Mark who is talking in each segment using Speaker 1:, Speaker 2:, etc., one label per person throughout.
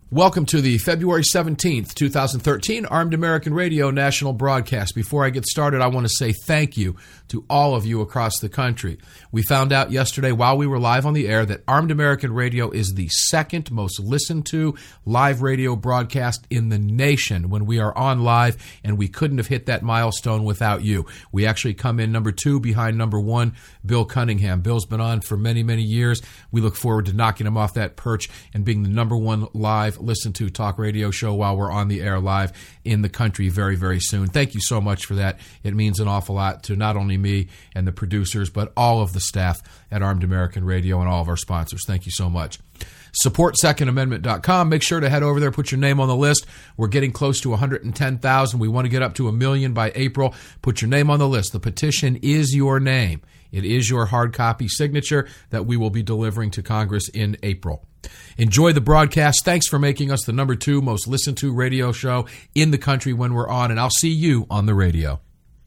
Speaker 1: Welcome to the February 17th, 2013 Armed American Radio National Broadcast. Before I get started, I want to say thank you to all of you across the country. We found out yesterday while we were live on the air that Armed American Radio is the second most listened to live radio broadcast in the nation when we are on live, and we couldn't have hit that milestone without you. We actually come in number 2 behind number 1, Bill Cunningham. Bill's been on for many, many years. We look forward to knocking him off that perch and being the number 1 live listen to talk radio show while we're on the air live in the country very, very soon. Thank you so much for that. It means an awful lot to not only me and the producers, but all of the staff at Armed American Radio and all of our sponsors. Thank you so much. SupportSecondAmendment.com. Make sure to head over there, put your name on the list. We're getting close to 110,000. We want to get up to 1 million by April. Put your name on the list. The petition is your name. It is your hard copy signature that we will be delivering to Congress in April. Enjoy the broadcast. Thanks for making us the number 2 most listened to radio show in the country when we're on, and I'll see you on the radio.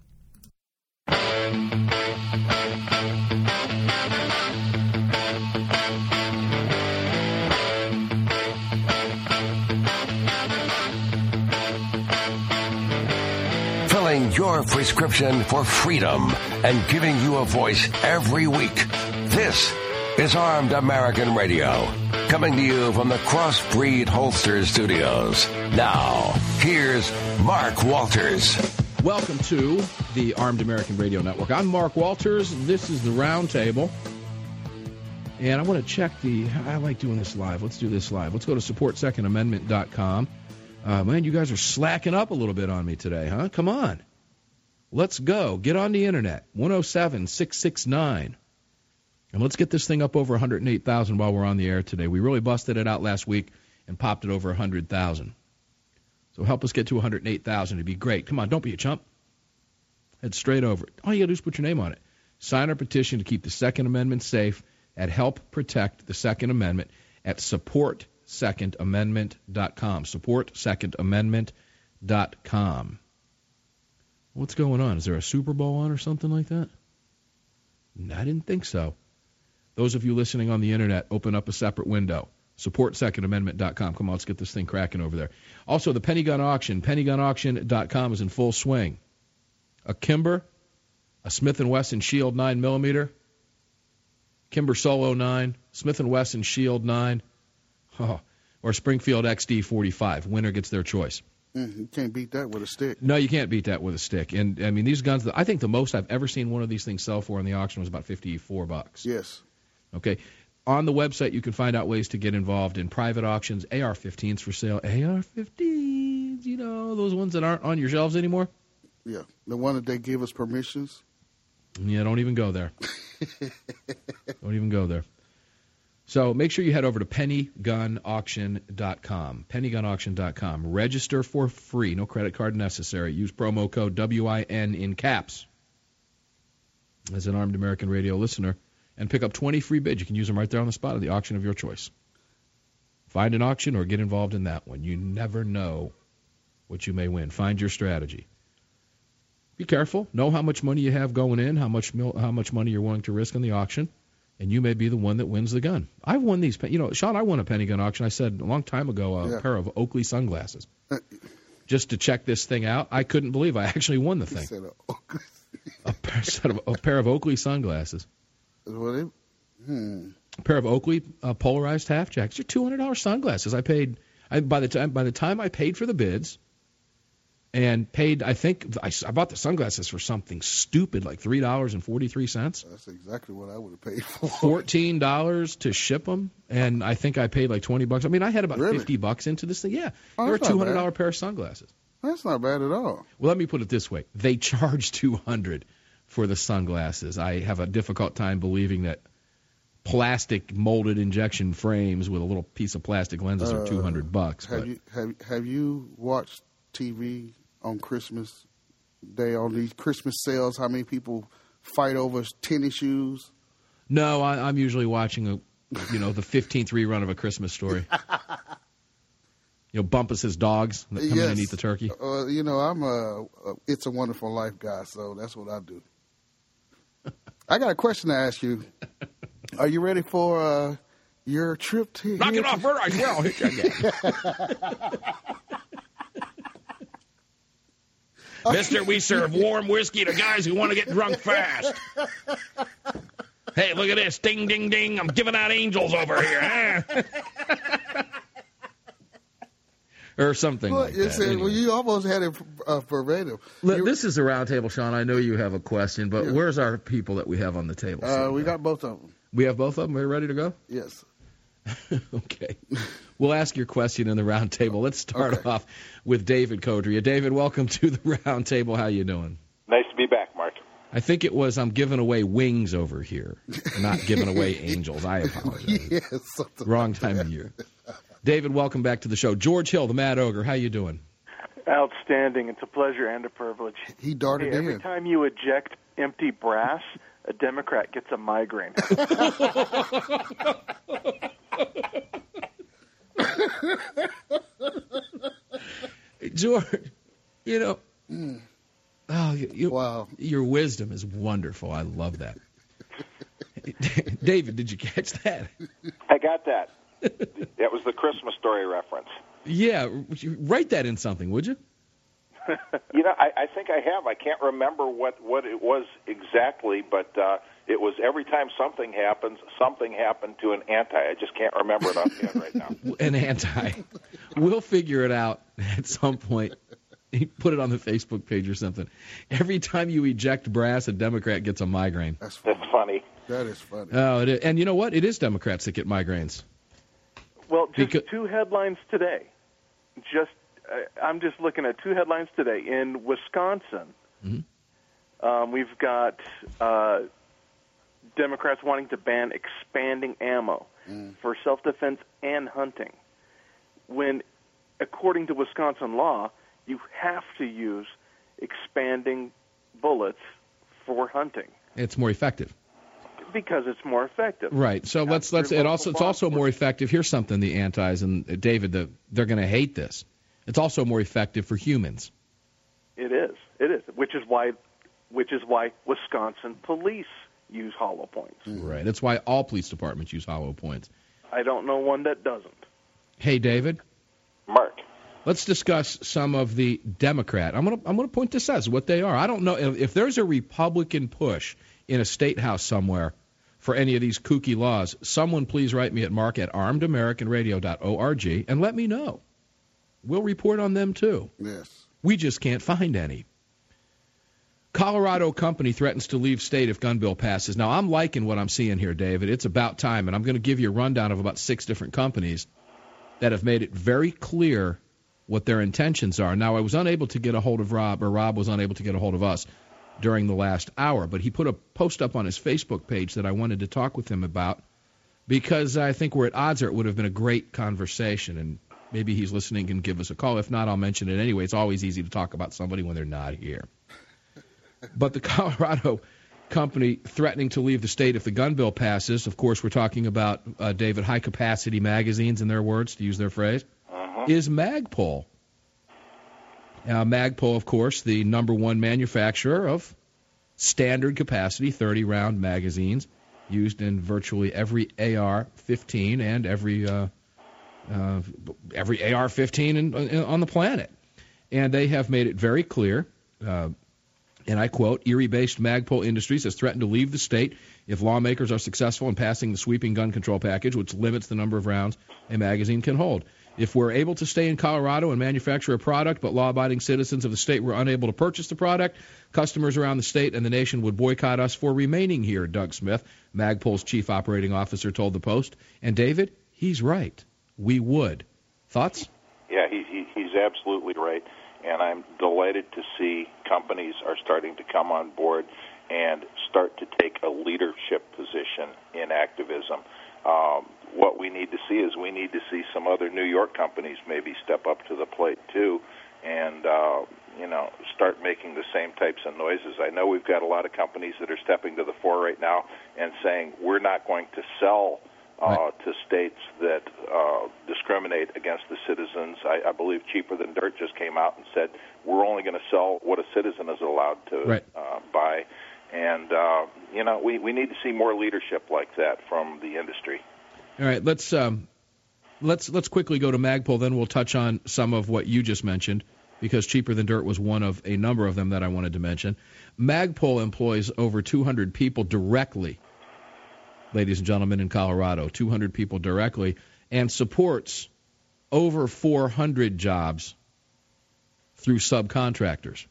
Speaker 2: Filling your prescription for freedom and giving you a voice every week. This is Armed American Radio, coming to you from the Crossbreed Holster Studios. Now, here's Mark Walters.
Speaker 1: Welcome to the Armed American Radio Network. I'm Mark Walters. This is the Roundtable. And I want to check I like doing this live. Let's do this live. Let's go to SupportSecondAmendment.com. Man, you guys are slacking up a little bit on me today, huh? Come on. Let's go. Get on the internet. 107-669. And let's get this thing up over 108,000 while we're on the air today. We really busted it out last week and popped it over 100,000. So help us get to 108,000. It'd be great. Come on, don't be a chump. Head straight over. All you got to do is put your name on it. Sign our petition to keep the Second Amendment safe at Help Protect the Second Amendment at SupportSecondAmendment.com. SupportSecondAmendment.com. What's going on? Is there a Super Bowl on or something like that? I didn't think so. Those of you listening on the internet, open up a separate window. SupportSecondAmendment.com. Come on, let's get this thing cracking over there. Also, the Penny Gun Auction. PennyGunAuction.com is in full swing. A Kimber, a Smith & Wesson Shield 9mm, Kimber Solo 9, Smith & Wesson Shield 9, or Springfield XD 45. Winner gets their choice.
Speaker 3: You can't beat that with a stick.
Speaker 1: No, you can't beat that with a stick. And, I mean, these guns, I think the most I've ever seen one of these things sell for in the auction was about $54.
Speaker 3: Yes.
Speaker 1: Okay. On the website, you can find out ways to get involved in private auctions. AR-15s for sale. AR-15s, you know, those ones that aren't on your shelves anymore?
Speaker 3: Yeah. The one that they give us permissions.
Speaker 1: Yeah, don't even go there. Don't even go there. So make sure you head over to PennyGunAuction.com. PennyGunAuction.com. Register for free. No credit card necessary. Use promo code WIN in caps as an Armed American Radio listener and pick up 20 free bids. You can use them right there on the spot of the auction of your choice. Find an auction or get involved in that one. You never know what you may win. Find your strategy. Be careful. Know how much money you have going in, how much money you're willing to risk in the auction, and you may be the one that wins the gun. I've won these. You know, Sean, I won a penny gun auction. I said a long time ago a pair of Oakley sunglasses. Just to check this thing out. I couldn't believe I actually won the thing. A pair of Oakley sunglasses. A pair of Oakley polarized half jacks. They're $200 sunglasses. By the time I paid for the bids, and paid, I think, I bought the sunglasses for something stupid, like $3.43.
Speaker 3: That's exactly what I would have paid for.
Speaker 1: $14 to ship them, and I think I paid like $20. I mean, I had about $50 into this thing. Yeah, they were a $200 pair of sunglasses.
Speaker 3: That's not bad at all.
Speaker 1: Well, let me put it this way. They charge $200 for the sunglasses. I have a difficult time believing that plastic molded injection frames with a little piece of plastic lenses are $200.
Speaker 3: Have you watched TV on Christmas Day, on these Christmas sales? How many people fight over tennis shoes?
Speaker 1: No, I'm usually watching the 15th rerun of A Christmas Story. Bumpus' dogs that come in and eat the turkey.
Speaker 3: I'm a It's a Wonderful Life guy, so that's what I do. I got a question to ask you. Are you ready for Your trip to
Speaker 1: Knock it off, Bert. I swear I'll hit you again. Mister, we serve warm whiskey to guys who want to get drunk fast. Hey, look at this. Ding, ding, ding. I'm giving out angels over here. Or something like that.
Speaker 3: Well, you almost had it verbatim.
Speaker 1: This is a round table, Sean. I know you have a question, but where's our people that we have on the table?
Speaker 3: We got both of them.
Speaker 1: We have both of them? Are you ready to go?
Speaker 3: Yes.
Speaker 1: Okay. We'll ask your question in the round table. Let's start off with David Codria. David, welcome to the round table. How you doing?
Speaker 4: Nice to be back, Mark.
Speaker 1: I think it was I'm giving away wings over here, not giving away angels. I apologize.
Speaker 3: Yes,
Speaker 1: wrong time of year. David, welcome back to the show. George Hill, the Mad Ogre, how you doing?
Speaker 5: Outstanding. It's a pleasure and a privilege.
Speaker 3: He darted in.
Speaker 5: Every time you eject empty brass, a Democrat gets a migraine.
Speaker 1: George,
Speaker 3: wow.
Speaker 1: Your wisdom is wonderful. I love that. David, did you catch that?
Speaker 4: I got that. That was the Christmas Story reference.
Speaker 1: Yeah, write that in something, would you?
Speaker 4: I think I have. I can't remember what it was exactly, but it was every time something happens, something happened to an anti. I just can't remember it offhand right now.
Speaker 1: An anti. We'll figure it out at some point. Put it on the Facebook page or something. Every time you eject brass, a Democrat gets a migraine.
Speaker 4: That's funny.
Speaker 3: That is funny.
Speaker 1: Oh, it is. And you know what? It is Democrats that get migraines.
Speaker 5: Well, just two headlines today. I'm just looking at two headlines today. In Wisconsin, we've got Democrats wanting to ban expanding ammo for self-defense and hunting. When, according to Wisconsin law, you have to use expanding bullets for hunting.
Speaker 1: It's more effective.
Speaker 5: Because it's more effective.
Speaker 1: Right. So it's also more effective. Here's something the antis and David, they're going to hate this. It's also more effective for humans.
Speaker 5: It is. Which is why Wisconsin police use hollow points.
Speaker 1: Right. That's why all police departments use hollow points.
Speaker 5: I don't know one that doesn't.
Speaker 1: Hey, David.
Speaker 4: Mark.
Speaker 1: Let's discuss some of the Democrat. I'm going to point this out as what they are. I don't know if there's a Republican push in a state house somewhere for any of these kooky laws. Someone please write me at mark@armedamericanradio.org and let me know. We'll report on them too.
Speaker 3: Yes.
Speaker 1: We just can't find any. Colorado company threatens to leave state if gun bill passes. Now, I'm liking what I'm seeing here, David. It's about time, and I'm going to give you a rundown of about 6 different companies that have made it very clear what their intentions are. Now, I was unable to get a hold of Rob, or Rob was unable to get a hold of us during the last hour, but he put a post up on his Facebook page that I wanted to talk with him about because I think we're at odds, or it would have been a great conversation, and maybe he's listening and give us a call. If not, I'll mention it anyway. It's always easy to talk about somebody when they're not here. But the Colorado company threatening to leave the state if the gun bill passes, of course we're talking about, David, high-capacity magazines, in their words, to use their phrase, is Magpul. Magpul, of course, the number one manufacturer of standard capacity 30-round magazines used in virtually every AR-15 and every AR-15 on the planet. And they have made it very clear, and I quote, Erie-based Magpul Industries has threatened to leave the state if lawmakers are successful in passing the sweeping gun control package, which limits the number of rounds a magazine can hold. If we're able to stay in Colorado and manufacture a product, but law-abiding citizens of the state were unable to purchase the product, customers around the state and the nation would boycott us for remaining here, Doug Smith, Magpul's chief operating officer, told the Post. And, David, he's right. We would. Thoughts?
Speaker 4: Yeah, he's absolutely right. And I'm delighted to see companies are starting to come on board and start to take a leadership position in activism. What we need to see is some other New York companies maybe step up to the plate too, and start making the same types of noises. I know we've got a lot of companies that are stepping to the fore right now and saying we're not going to sell to states that discriminate against the citizens. I believe Cheaper Than Dirt just came out and said we're only going to sell what a citizen is allowed to buy. And, we need to see more leadership like that from the industry.
Speaker 1: All right, let's quickly go to Magpul, then we'll touch on some of what you just mentioned, because Cheaper Than Dirt was one of a number of them that I wanted to mention. Magpul employs over 200 people directly, ladies and gentlemen, in Colorado, 200 people directly, and supports over 400 jobs through subcontractors.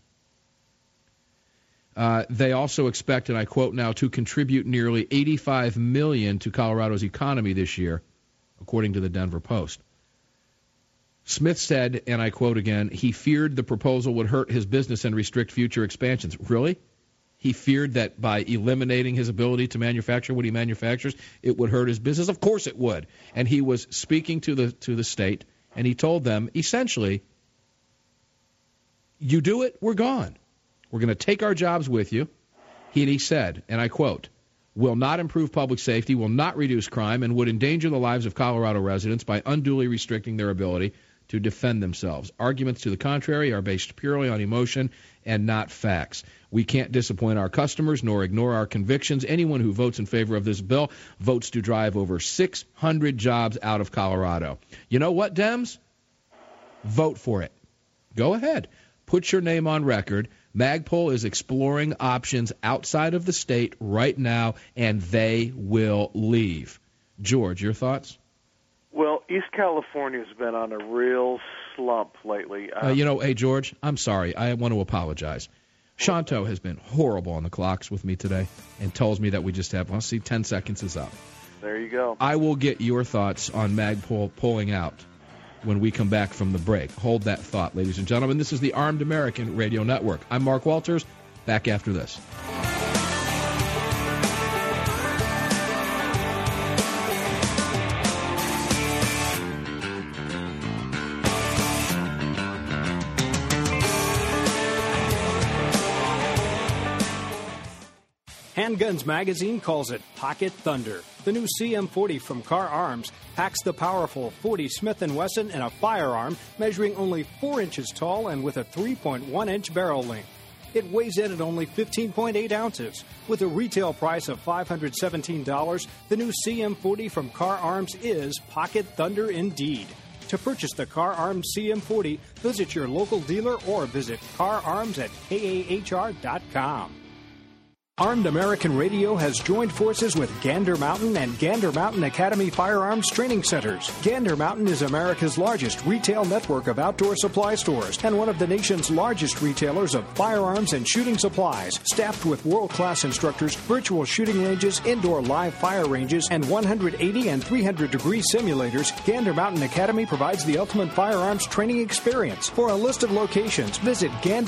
Speaker 1: They also expect, and I quote now, to contribute nearly $85 million to Colorado's economy this year, according to the Denver Post. Smith said, and I quote again, he feared the proposal would hurt his business and restrict future expansions. Really? He feared that by eliminating his ability to manufacture what he manufactures, it would hurt his business? Of course it would. And he was speaking to the state, and he told them, essentially, you do it, we're gone. We're going to take our jobs with you. He said, and I quote, will not improve public safety, will not reduce crime, and would endanger the lives of Colorado residents by unduly restricting their ability to defend themselves. Arguments to the contrary are based purely on emotion and not facts. We can't disappoint our customers nor ignore our convictions. Anyone who votes in favor of this bill votes to drive over 600 jobs out of Colorado. You know what, Dems? Vote for it. Go ahead. Put your name on record. Magpul is exploring options outside of the state right now, and they will leave. George, your thoughts?
Speaker 5: Well, East California's been on a real slump lately.
Speaker 1: Hey, George, I'm sorry. I want to apologize. Shanto has been horrible on the clocks with me today and tells me that we just have, 10 seconds is up.
Speaker 5: There you go.
Speaker 1: I will get your thoughts on Magpul pulling out when we come back from the break. Hold that thought, ladies and gentlemen. This is the Armed American Radio Network. I'm Mark Walters. Back after this.
Speaker 6: Handguns Magazine calls it Pocket Thunder. The new CM40 from Car Arms packs the powerful 40 Smith & Wesson in a firearm measuring only 4 inches tall and with a 3.1-inch barrel length. It weighs in at only 15.8 ounces. With a retail price of $517, the new CM40 from Car Arms is Pocket Thunder indeed. To purchase the Car Arms CM40, visit your local dealer or visit CarArms at KAHR.com. Armed American Radio has joined forces with Gander Mountain and Gander Mountain Academy Firearms Training Centers. Gander Mountain is America's largest retail network of outdoor supply stores and one of the nation's largest retailers of firearms and shooting supplies. Staffed with world-class instructors, virtual shooting ranges, indoor live fire ranges, and 180 and 300-degree simulators, Gander Mountain Academy provides the ultimate firearms training experience. For a list of locations, visit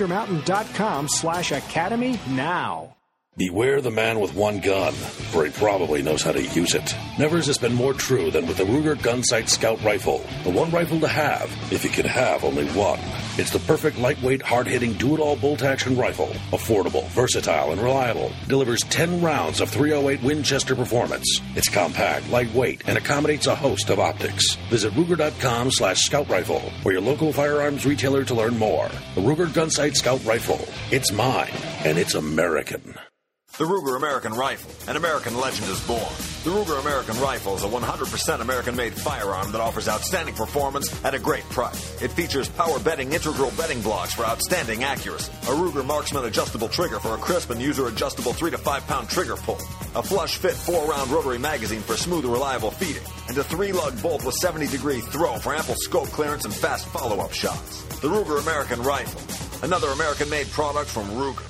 Speaker 6: gandermountain.com/academy now.
Speaker 7: Beware the man with one gun, for he probably knows how to use it. Never has this been more true than with the Ruger Gunsight Scout Rifle. The one rifle to have, if you can have only one. It's the perfect lightweight, hard-hitting, do-it-all bolt-action rifle. Affordable, versatile, and reliable. Delivers 10 rounds of .308 Winchester performance. It's compact, lightweight, and accommodates a host of optics. Visit Ruger.com/Scout Rifle or your local firearms retailer to learn more. The Ruger Gunsight Scout Rifle. It's mine, and it's American.
Speaker 8: The Ruger American Rifle, an American legend is born. The Ruger American Rifle is a 100% American-made firearm that offers outstanding performance at a great price. It features power bedding integral bedding blocks for outstanding accuracy, a Ruger Marksman adjustable trigger for a crisp and user-adjustable 3 to 5 pound trigger pull, a flush-fit 4-round rotary magazine for smooth and reliable feeding, and a 3-lug bolt with 70-degree throw for ample scope clearance and fast follow-up shots. The Ruger American Rifle, another American-made product from Ruger.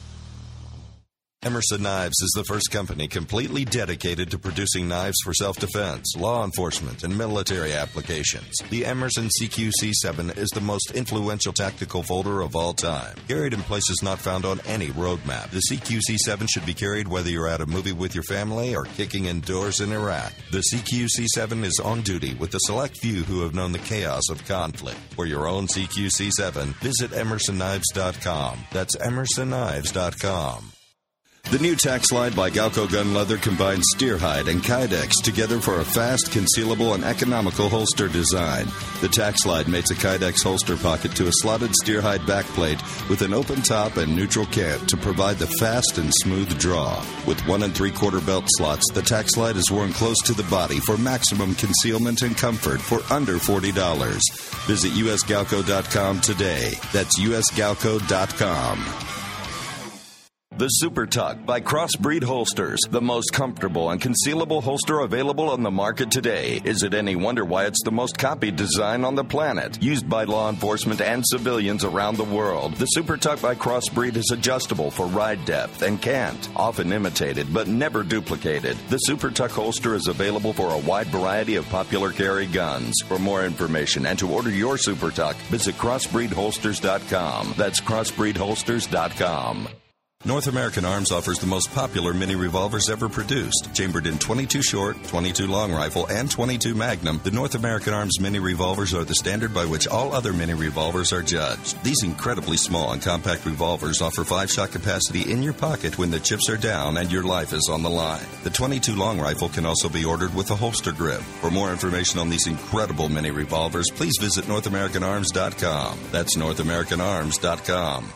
Speaker 9: Emerson Knives is the first company completely dedicated to producing knives for self-defense, law enforcement, and military applications. The Emerson CQC7 is the most influential tactical folder of all time. Carried in places not found on any roadmap, the CQC7 should be carried whether you're at a movie with your family or kicking indoors in Iraq. The CQC7 is on duty with the select few who have known the chaos of conflict. For your own CQC7, visit EmersonKnives.com. That's EmersonKnives.com. The new Tac Slide by Galco Gun Leather combines steer hide and Kydex together for a fast, concealable, and economical holster design. The Tac Slide mates a Kydex holster pocket to a slotted steer hide backplate with an open top and neutral cant to provide the fast and smooth draw. With 1 3/4 belt slots, the Tac Slide is worn close to the body for maximum concealment and comfort for under $40. Visit usgalco.com today. That's usgalco.com. The Super Tuck by Crossbreed Holsters, the most comfortable and concealable holster available on the market today. Is it any wonder why it's the most copied design on the planet? Used by law enforcement and civilians around the world, the Super Tuck by Crossbreed is adjustable for ride depth and cant, often imitated but never duplicated. The Super Tuck holster is available for a wide variety of popular carry guns. For more information and to order your Super Tuck, visit crossbreedholsters.com. That's crossbreedholsters.com. North American Arms offers the most popular mini revolvers ever produced. Chambered in 22 short, 22 long rifle, and 22 magnum, the North American Arms mini revolvers are the standard by which all other mini revolvers are judged. These incredibly small and compact revolvers offer 5-shot capacity in your pocket when the chips are down and your life is on the line. The 22 long rifle can also be ordered with a holster grip. For more information on these incredible mini revolvers, please visit NorthAmericanArms.com. That's NorthAmericanArms.com.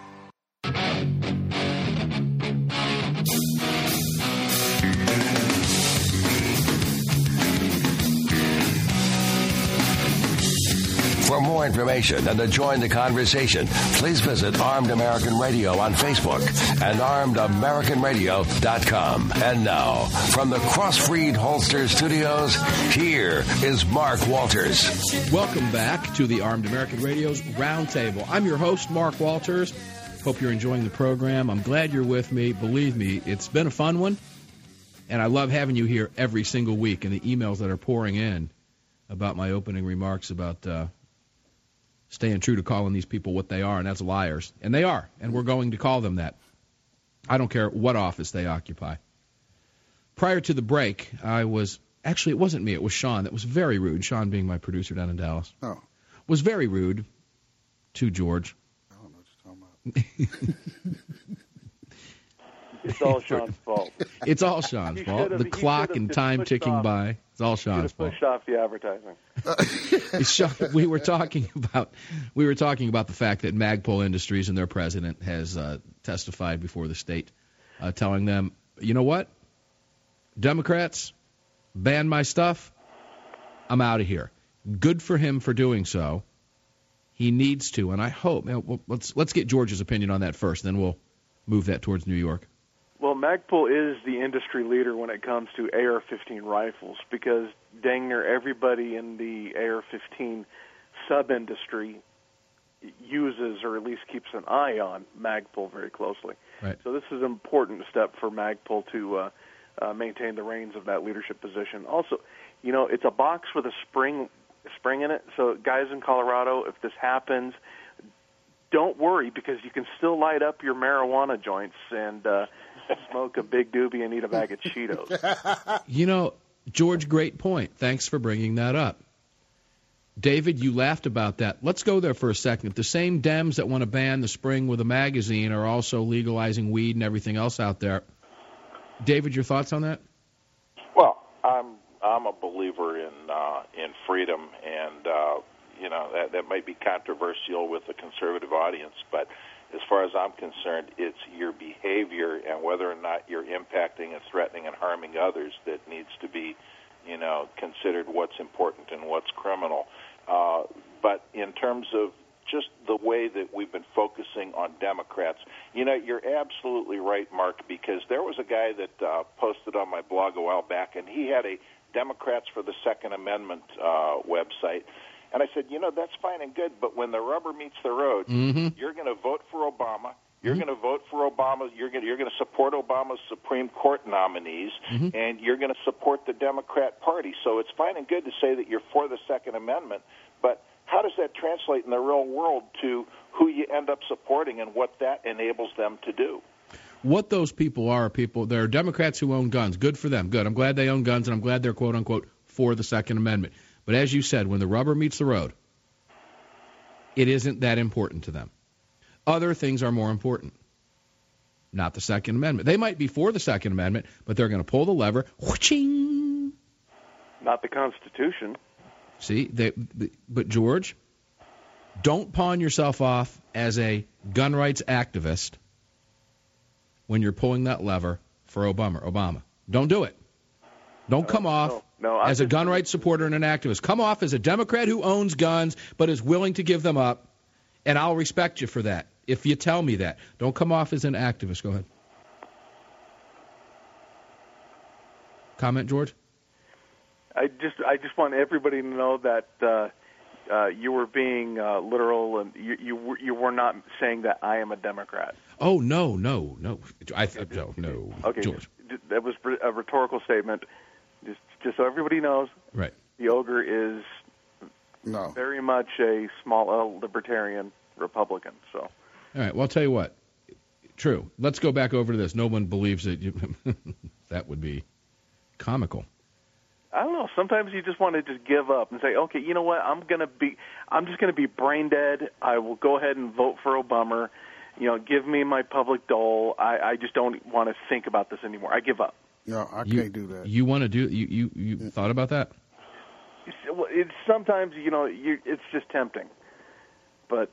Speaker 2: For more information and to join the conversation, please visit Armed American Radio on Facebook and ArmedAmericanRadio.com. And now, from the Crossbreed Holster Studios, here is Mark Walters.
Speaker 1: Welcome back to the Armed American Radio's Roundtable. I'm your host, Mark Walters. Hope you're enjoying the program. I'm glad you're with me. Believe me, it's been a fun one, and I love having you here every single week, and the emails that are pouring in about my opening remarks about staying true to calling these people what they are, and that's liars. And they are, and we're going to call them that. I don't care what office they occupy. Prior to the break, actually, it wasn't me, it was Sean. That was very rude, Sean being my producer down in Dallas.
Speaker 3: Oh.
Speaker 1: Was very rude to George.
Speaker 3: I don't know what you're talking about.
Speaker 5: It's all Sean's fault.
Speaker 1: It's all Sean's fault. The clock and time ticking by. It's all Sean's fault.
Speaker 5: Pushed off the advertising.
Speaker 1: We were talking about the fact that Magpul Industries and their president has testified before the state, telling them, you know what, Democrats, ban my stuff. I'm out of here. Good for him for doing so. He needs to, and I hope. Let's get George's opinion on that first, then we'll move that towards New York.
Speaker 5: Well, Magpul is the industry leader when it comes to AR-15 rifles because dang near everybody in the AR-15 sub-industry uses or at least keeps an eye on Magpul very closely.
Speaker 1: Right.
Speaker 5: So this is an important step for Magpul to maintain the reins of that leadership position. Also, you know, it's a box with a spring in it, so guys in Colorado, if this happens, don't worry because you can still light up your marijuana joints and smoke a big doobie and eat a bag of Cheetos.
Speaker 1: You know, George, great point. Thanks for bringing that up. David, you laughed about that. Let's go there for a second. If the same Dems that want to ban the spring with a magazine are also legalizing weed and everything else out there, David, your thoughts on that?
Speaker 4: Well, I'm a believer in freedom, and you know that might be controversial with a conservative audience, but as far as I'm concerned, it's your behavior and whether or not you're impacting and threatening and harming others that needs to be, you know, considered what's important and what's criminal. But in terms of just the way that we've been focusing on Democrats, you know, you're absolutely right, Mark, because there was a guy that posted on my blog a while back, and he had a Democrats for the Second Amendment website. And I said, you know, that's fine and good, but when the rubber meets the road, you're going to vote for Obama. You're going to vote for Obama. You're going to support Obama's Supreme Court nominees, and you're going to support the Democrat Party. So it's fine and good to say that you're for the Second Amendment, but how does that translate in the real world to who you end up supporting and what that enables them to do?
Speaker 1: What those people are, they're Democrats who own guns. Good for them. Good. I'm glad they own guns, and I'm glad they're, quote, unquote, for the Second Amendment. But as you said, when the rubber meets the road, it isn't that important to them. Other things are more important. not the Second Amendment. They might be for the Second Amendment, but they're going to pull the lever. Whooching.
Speaker 5: Not the Constitution.
Speaker 1: See, but George, don't pawn yourself off as a gun rights activist when you're pulling that lever for Obama. Don't do it. Don't come off as a gun rights supporter and an activist. Come off as a Democrat who owns guns but is willing to give them up, and I'll respect you for that if you tell me that. Don't come off as an activist. Go ahead. Comment, George?
Speaker 5: I just want everybody to know that you were being literal, and you were not saying that I am a Democrat.
Speaker 1: Oh, no. No.
Speaker 5: Okay,
Speaker 1: George.
Speaker 5: That was a rhetorical statement. Just so everybody knows,
Speaker 1: right?
Speaker 5: The ogre is very much a small L libertarian Republican. So,
Speaker 1: all right. Well, I'll tell you what. True. Let's go back over to this. No one believes that you. That would be comical.
Speaker 5: I don't know. Sometimes you just want to just give up and say, okay, you know what? I'm just going to be brain dead. I will go ahead and vote for Obama. Give me my public dole. I just don't want to think about this anymore. I give up.
Speaker 3: No, I can't do that.
Speaker 1: You want to do? You thought about that?
Speaker 5: It's sometimes it's just tempting, but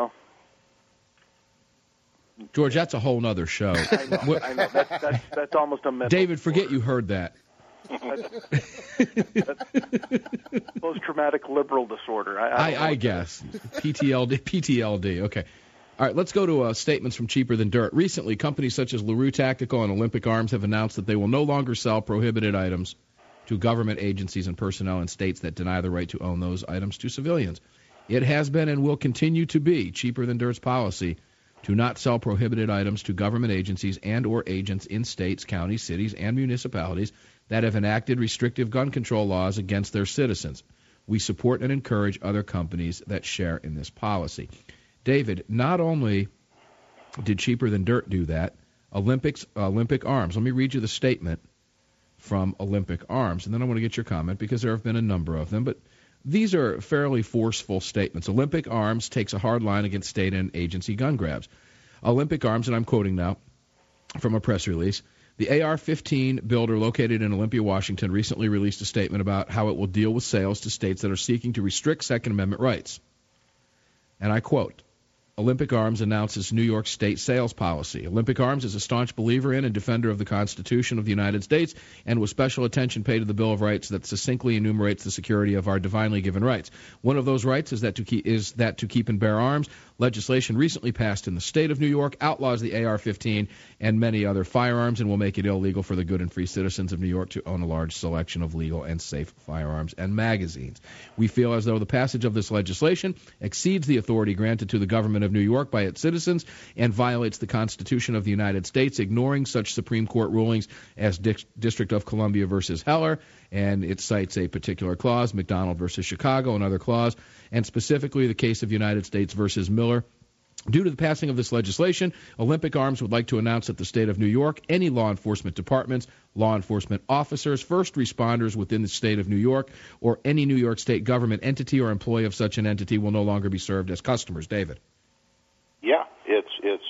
Speaker 1: George, that's a whole nother show.
Speaker 5: I know. That's almost a mental
Speaker 1: David, forget you heard that.
Speaker 5: That's post-traumatic liberal disorder.
Speaker 1: I guess PTLD. Okay. All right, let's go to statements from Cheaper Than Dirt. Recently, companies such as LaRue Tactical and Olympic Arms have announced that they will no longer sell prohibited items to government agencies and personnel in states that deny the right to own those items to civilians. It has been and will continue to be Cheaper Than Dirt's policy to not sell prohibited items to government agencies and or agents in states, counties, cities, and municipalities that have enacted restrictive gun control laws against their citizens. We support and encourage other companies that share in this policy. David, not only did Cheaper Than Dirt do that, Olympic Arms. Let me read you the statement from Olympic Arms, and then I want to get your comment because there have been a number of them, but these are fairly forceful statements. Olympic Arms takes a hard line against state and agency gun grabs. Olympic Arms, and I'm quoting now from a press release, the AR-15 builder located in Olympia, Washington, recently released a statement about how it will deal with sales to states that are seeking to restrict Second Amendment rights. And I quote, Olympic Arms announces New York State sales policy. Olympic Arms is a staunch believer in and defender of the Constitution of the United States and with special attention paid to the Bill of Rights that succinctly enumerates the security of our divinely given rights. One of those rights is that to keep and bear arms. Legislation recently passed in the state of New York outlaws the AR-15 and many other firearms and will make it illegal for the good and free citizens of New York to own a large selection of legal and safe firearms and magazines. We feel as though the passage of this legislation exceeds the authority granted to the government of New York by its citizens and violates the Constitution of the United States, ignoring such Supreme Court rulings as District of Columbia versus Heller, and it cites a particular clause, McDonald versus Chicago, another clause, and specifically the case of United States versus Miller. Due to the passing of this legislation, Olympic Arms would like to announce that the state of New York, any law enforcement departments, law enforcement officers, first responders within the state of New York, or any New York state government entity or employee of such an entity will no longer be served as customers. David.
Speaker 4: Yeah, it's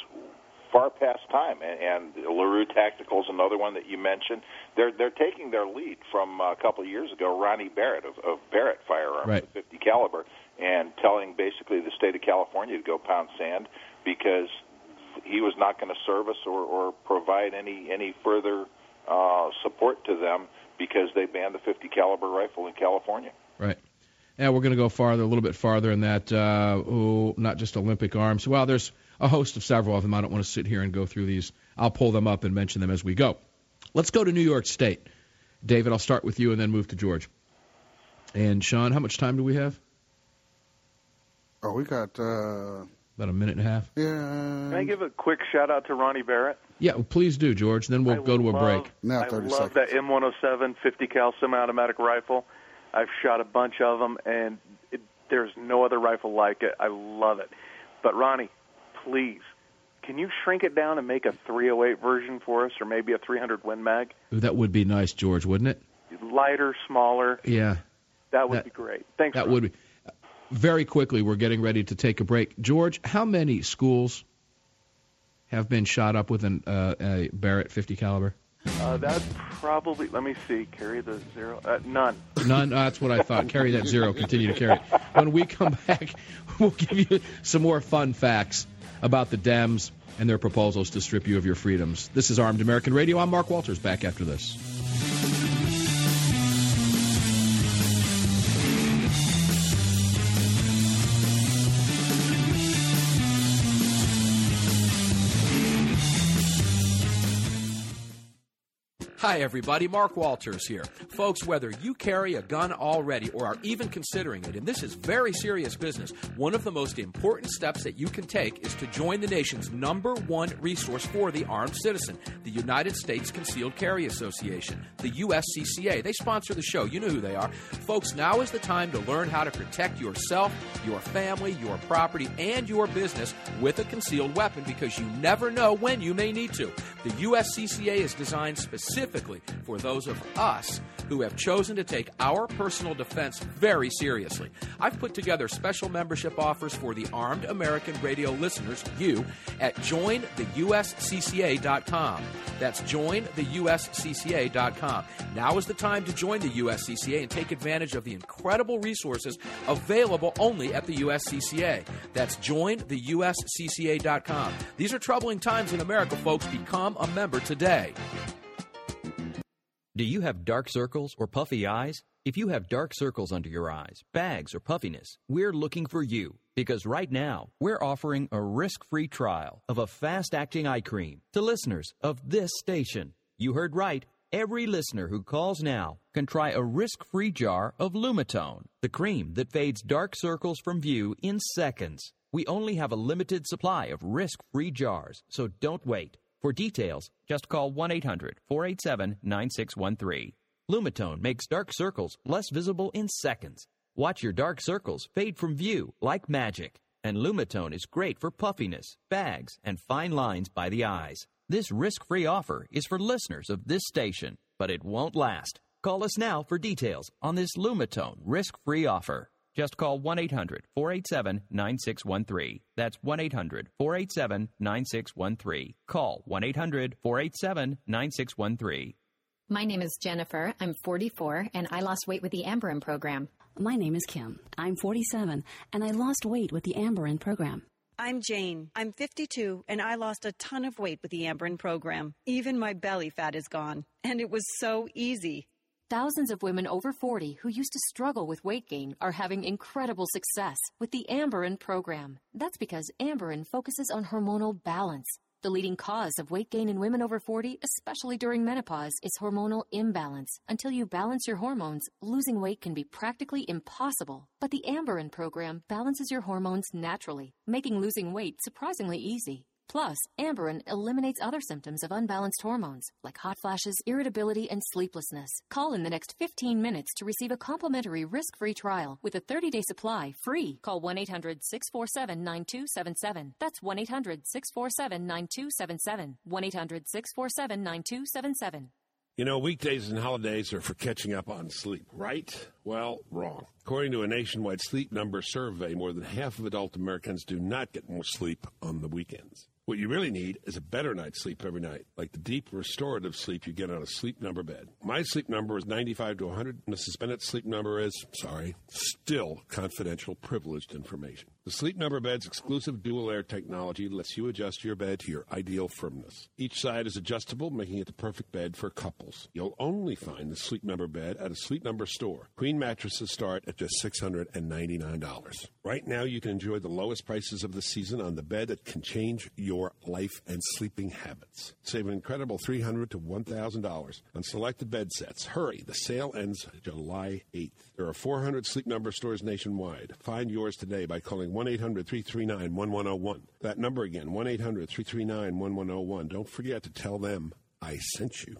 Speaker 4: far past time, and LaRue Tactical is another one that you mentioned. They're taking their lead from a couple of years ago, Ronnie Barrett of Barrett Firearms,
Speaker 1: right,
Speaker 4: 50 caliber, and telling basically the state of California to go pound sand because he was not going to service or provide any further support to them because they banned the 50 caliber rifle in California.
Speaker 1: Right. Yeah, we're going to go farther, a little bit farther in that, not just Olympic Arms. Well, there's a host of several of them. I don't want to sit here and go through these. I'll pull them up and mention them as we go. Let's go to New York State. David, I'll start with you and then move to George. And, Sean, how much time do we have?
Speaker 3: Oh, we got...
Speaker 1: about a minute and a half.
Speaker 3: Yeah.
Speaker 5: Can I give a quick shout-out to Ronnie Barrett?
Speaker 1: Yeah, well, please do, George. Then we'll go to a break.
Speaker 3: Now 30
Speaker 5: seconds. I love
Speaker 3: seconds.
Speaker 5: that M107 50 cal semi-automatic rifle. I've shot a bunch of them, and there's no other rifle like it. I love it. But, Ronnie, please, can you shrink it down and make a 308 version for us, or maybe a 300 Win Mag?
Speaker 1: Ooh, that would be nice, George, wouldn't it?
Speaker 5: Lighter, smaller.
Speaker 1: Yeah.
Speaker 5: That would be great. Thanks,
Speaker 1: That
Speaker 5: Ron.
Speaker 1: would be. Very quickly, we're getting ready to take a break. George, how many schools have been shot up with a Barrett 50 caliber?
Speaker 5: That probably, let me see, carry the 0. None.
Speaker 1: None? That's what I thought. Carry that 0. Continue to carry it. When we come back, we'll give you some more fun facts about the Dems and their proposals to strip you of your freedoms. This is Armed American Radio. I'm Mark Walters. Back after this.
Speaker 10: Hi, everybody. Mark Walters here. Folks, whether you carry a gun already or are even considering it, and this is very serious business, one of the most important steps that you can take is to join the nation's #1 resource for the armed citizen, the United States Concealed Carry Association, the USCCA. They sponsor the show. You know who they are. Folks, now is the time to learn how to protect yourself, your family, your property, and your business with a concealed weapon, because you never know when you may need to. The USCCA is designed specifically for those of us who have chosen to take our personal defense very seriously. I've put together special membership offers for the Armed American Radio listeners, you, at jointheuscca.com. That's jointheuscca.com. Now is the time to join the USCCA and take advantage of the incredible resources available only at the USCCA. That's jointheuscca.com. These are troubling times in America, folks. Become a member today.
Speaker 11: Do you have dark circles or puffy eyes? If you have dark circles under your eyes, bags, or puffiness, we're looking for you. Because right now, we're offering a risk-free trial of a fast-acting eye cream to listeners of this station. You heard right. Every listener who calls now can try a risk-free jar of Lumitone, the cream that fades dark circles from view in seconds. We only have a limited supply of risk-free jars, so don't wait. For details, just call 1-800-487-9613. Lumitone makes dark circles less visible in seconds. Watch your dark circles fade from view like magic. And Lumitone is great for puffiness, bags, and fine lines by the eyes. This risk-free offer is for listeners of this station, but it won't last. Call us now for details on this Lumitone risk-free offer. Just call 1-800-487-9613. That's 1-800-487-9613. Call 1-800-487-9613.
Speaker 12: My name is Jennifer. I'm 44, and I lost weight with the Amberin program.
Speaker 13: My name is Kim. I'm 47, and I lost weight with the Amberin program.
Speaker 14: I'm Jane. I'm 52, and I lost a ton of weight with the Amberin program. Even my belly fat is gone, and it was so easy.
Speaker 12: Thousands of women over 40 who used to struggle with weight gain are having incredible success with the Amberin program. That's because Amberin focuses on hormonal balance. The leading cause of weight gain in women over 40, especially during menopause, is hormonal imbalance. Until you balance your hormones, losing weight can be practically impossible. But the Amberin program balances your hormones naturally, making losing weight surprisingly easy. Plus, Amberin eliminates other symptoms of unbalanced hormones, like hot flashes, irritability, and sleeplessness. Call in the next 15 minutes to receive a complimentary risk-free trial with a 30-day supply free. Call 1-800-647-9277. That's 1-800-647-9277. 1-800-647-9277.
Speaker 15: You know, weekdays and holidays are for catching up on sleep, right? Well, wrong. According to a nationwide Sleep Number survey, more than half of adult Americans do not get more sleep on the weekends. What you really need is a better night's sleep every night, like the deep restorative sleep you get on a Sleep Number bed. My sleep number is 95 to 100, and Mrs. Bennett's sleep number is, still confidential, privileged information. The Sleep Number bed's exclusive dual-air technology lets you adjust your bed to your ideal firmness. Each side is adjustable, making it the perfect bed for couples. You'll only find the Sleep Number bed at a Sleep Number store. Queen mattresses start at just $699. Right now, you can enjoy the lowest prices of the season on the bed that can change your life and sleeping habits. Save an incredible $300 to $1,000 on selected bed sets. Hurry, the sale ends July 8th. There are 400 Sleep Number stores nationwide. Find yours today by calling 1-800-339-1101. That number again, 1-800-339-1101. Don't forget to tell them I sent you.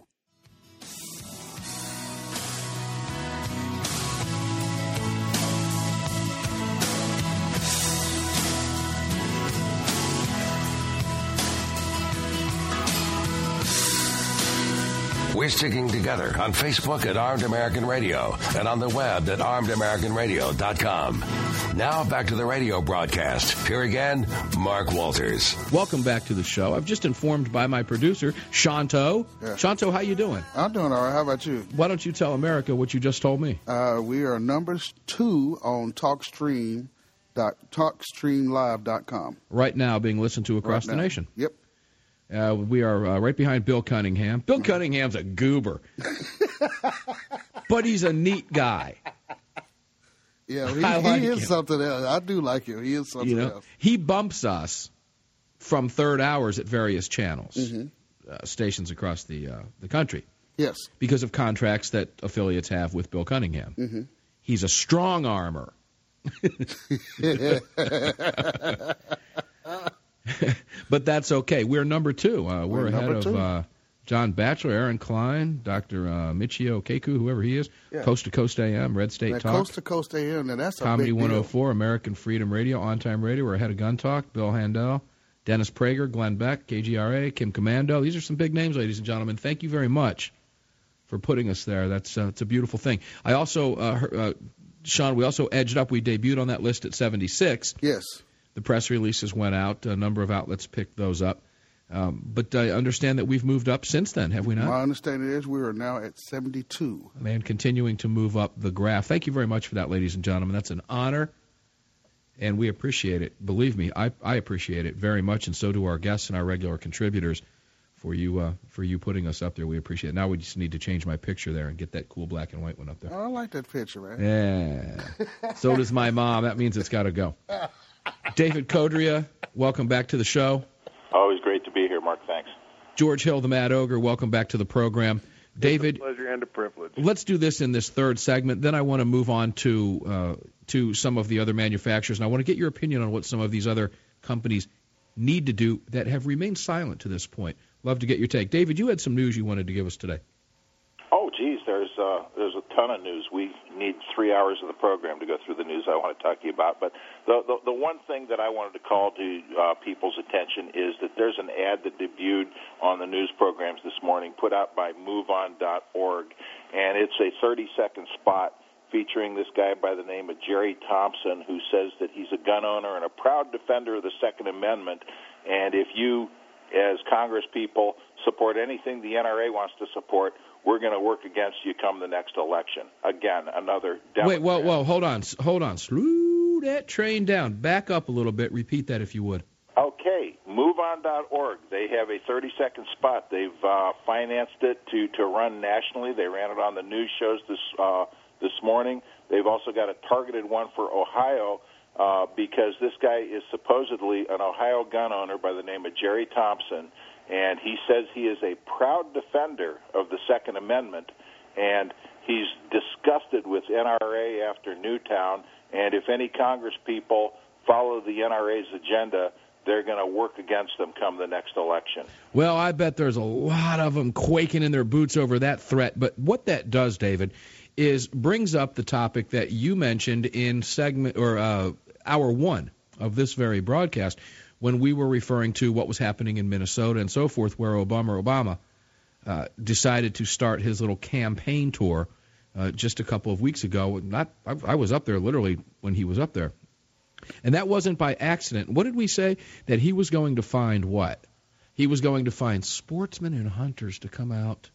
Speaker 2: We're sticking together on Facebook at Armed American Radio and on the web at armedamericanradio.com. Now back to the radio broadcast. Here again, Mark Walters.
Speaker 1: Welcome back to the show. I've just informed by my producer, Shanto. Yeah. Shanto, how you doing?
Speaker 3: I'm doing all right. How about you?
Speaker 1: Why don't you tell America what you just told me?
Speaker 3: We are number 2 on TalkStreamLive.com.
Speaker 1: Right now being listened to across the nation.
Speaker 3: Yep.
Speaker 1: We are right behind Bill Cunningham. Bill Cunningham's a goober. But he's a neat guy.
Speaker 3: Yeah, he is something else. I do like him. He is something else.
Speaker 1: He bumps us from third hours at various channels, stations across the country.
Speaker 3: Yes.
Speaker 1: Because of contracts that affiliates have with Bill Cunningham. Mm-hmm. He's a strong armor. But that's okay. We're number 2. We're ahead of John Batchelor, Aaron Klein, Dr. Michio Keku, whoever he is, Coast to Coast AM, Red State Talk.
Speaker 3: Coast to Coast AM, now that's
Speaker 1: Comedy
Speaker 3: a big
Speaker 1: 104, American Freedom Radio, On Time Radio. We're ahead of Gun Talk, Bill Handel, Dennis Prager, Glenn Beck, KGRA, Kim Commando. These are some big names, ladies and gentlemen. Thank you very much for putting us there. That's it's a beautiful thing. I also, Sean, we also edged up. We debuted on that list at 76.
Speaker 3: Yes.
Speaker 1: The press releases went out. A number of outlets picked those up. But I understand that we've moved up since then, have we not?
Speaker 3: My understanding is we are now at 72.
Speaker 1: And continuing to move up the graph. Thank you very much for that, ladies and gentlemen. That's an honor, and we appreciate it. Believe me, I appreciate it very much, and so do our guests and our regular contributors for you putting us up there. We appreciate it. Now we just need to change my picture there and get that cool black and white one up there.
Speaker 3: Oh, I like that picture, man.
Speaker 1: Yeah. So does my mom. That means it's got to go. David Codria, welcome back to the show.
Speaker 4: Always great to be here, Mark. Thanks.
Speaker 1: George Hill, the Mad Ogre, welcome back to the program. David,
Speaker 5: it's a pleasure and a privilege.
Speaker 1: Let's do this in this third segment. Then I want to move on to some of the other manufacturers, and I want to get your opinion on what some of these other companies need to do that have remained silent to this point. Love to get your take. David, you had some news you wanted to give us today.
Speaker 4: Oh, geez, there's a ton of news. We need 3 hours of the program to go through the news I want to talk to you about. But the one thing that I wanted to call to people's attention is that there's an ad that debuted on the news programs this morning, put out by MoveOn.org, and it's a 30-second spot featuring this guy by the name of Jerry Thompson, who says that he's a gun owner and a proud defender of the Second Amendment, and if you, as Congress people, support anything the NRA wants to support, we're going to work against you come the next election. Again, another Democrat.
Speaker 1: Wait, whoa, hold on. Slow that train down. Back up a little bit. Repeat that if you would.
Speaker 4: Okay, MoveOn.org. They have a 30-second spot. They've financed it to run nationally. They ran it on the news shows this morning. They've also got a targeted one for Ohio because this guy is supposedly an Ohio gun owner by the name of Jerry Thompson, and he says he is a proud defender of the Second Amendment, and he's disgusted with NRA after Newtown, and if any Congress people follow the NRA's agenda, they're going to work against them come the next election.
Speaker 1: Well, I bet there's a lot of them quaking in their boots over that threat, but what that does, David, is brings up the topic that you mentioned in segment or hour one of this very broadcast, when we were referring to what was happening in Minnesota and so forth, where Obama decided to start his little campaign tour just a couple of weeks ago. I was up there literally when he was up there. And that wasn't by accident. What did we say? That he was going to find what? He was going to find sportsmen and hunters to come out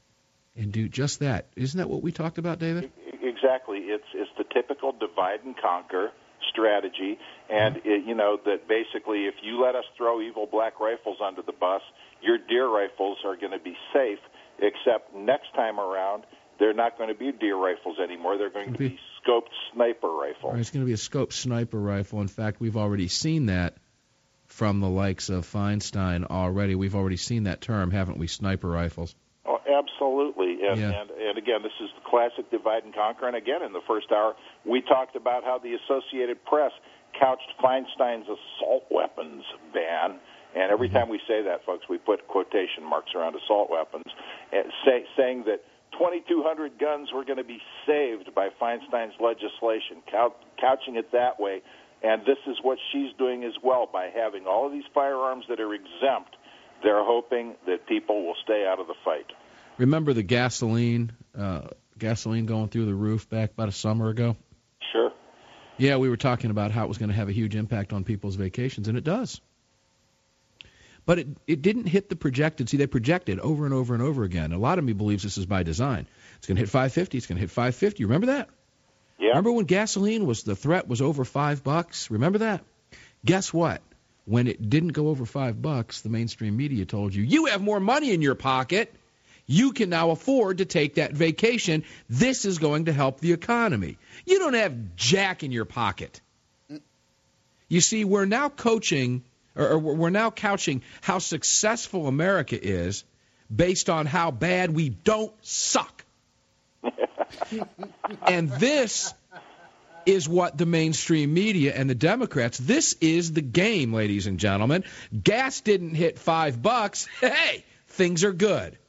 Speaker 1: and do just that. Isn't that what we talked about, David?
Speaker 4: Exactly. It's the typical divide and conquer strategy, and that basically if you let us throw evil black rifles under the bus, your deer rifles are going to be safe, except next time around they're not going to be deer rifles anymore. They're going to be scoped sniper rifles.
Speaker 1: Right, it's going to be a scoped sniper rifle. In fact, we've already seen that from the likes of Feinstein already. We've already seen that term, haven't we, sniper rifles?
Speaker 4: Oh, absolutely. And again, this is the classic divide and conquer. And again, in the first hour, we talked about how the Associated Press couched Feinstein's assault weapons ban. And every time we say that, folks, we put quotation marks around assault weapons, and saying that 2,200 guns were going to be saved by Feinstein's legislation, couching it that way. And this is what she's doing as well by having all of these firearms that are exempt. They're hoping that people will stay out of the fight.
Speaker 1: Remember the gasoline going through the roof back about a summer ago?
Speaker 4: Sure.
Speaker 1: Yeah, we were talking about how it was going to have a huge impact on people's vacations, and it does. But it didn't hit the projected. See, they projected over and over and over again. A lot of me believes this is by design. It's going to hit 550. It's going to hit 550. Remember that?
Speaker 4: Yeah.
Speaker 1: Remember when gasoline the threat was over $5? Remember that? Guess what? When it didn't go over $5, the mainstream media told you, you have more money in your pocket. You can now afford to take that vacation. This is going to help the economy. You don't have jack in your pocket. You see, we're now couching how successful America is based on how bad we don't suck. And this is what the mainstream media and the Democrats, this is the game, ladies and gentlemen. Gas didn't hit $5. Hey, things are good.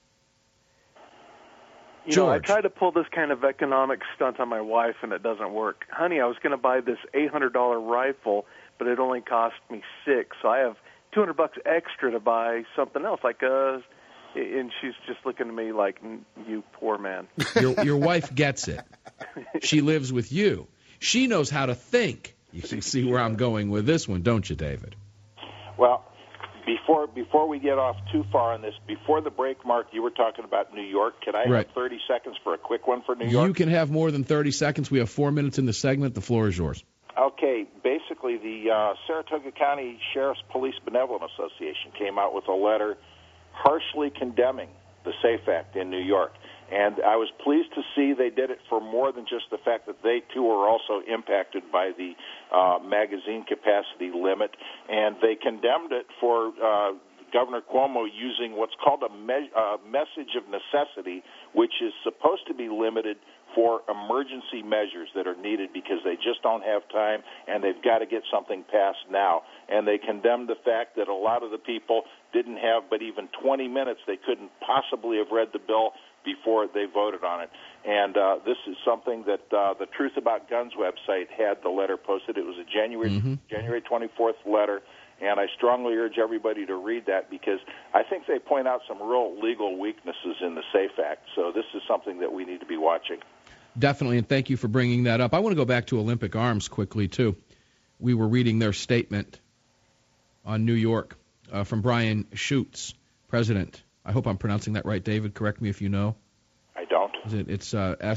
Speaker 5: You know, I try to pull this kind of economic stunt on my wife, and it doesn't work. Honey, I was going to buy this $800 rifle, but it only cost me $600, so I have $200 extra to buy something else, and she's just looking at me like, you poor man.
Speaker 1: Your wife gets it. She lives with you. She knows how to think. You can see where I'm going with this one, don't you, David?
Speaker 4: Well, before we get off too far on this, before the break, Mark, you were talking about New York. Can I have 30 seconds for a quick one for New York?
Speaker 1: You can have more than 30 seconds. We have 4 minutes in the segment. The floor is yours.
Speaker 4: Okay, basically the Saratoga County Sheriff's Police Benevolent Association came out with a letter harshly condemning the SAFE Act in New York. And I was pleased to see they did it for more than just the fact that they, too, are also impacted by the magazine capacity limit. And they condemned it for Governor Cuomo using what's called a message of necessity, which is supposed to be limited for emergency measures that are needed because they just don't have time and they've got to get something passed now. And they condemned the fact that a lot of the people didn't have but even 20 minutes. They couldn't possibly have read the bill before they voted on it. And this is something that the Truth About Guns website had the letter posted. It was a January 24th letter, and I strongly urge everybody to read that because I think they point out some real legal weaknesses in the SAFE Act. So this is something that we need to be watching.
Speaker 1: Definitely, and thank you for bringing that up. I want to go back to Olympic Arms quickly, too. We were reading their statement on New York from Brian Schutz, president. I hope I'm pronouncing that right, David. Correct me if you know.
Speaker 4: I don't.
Speaker 1: It's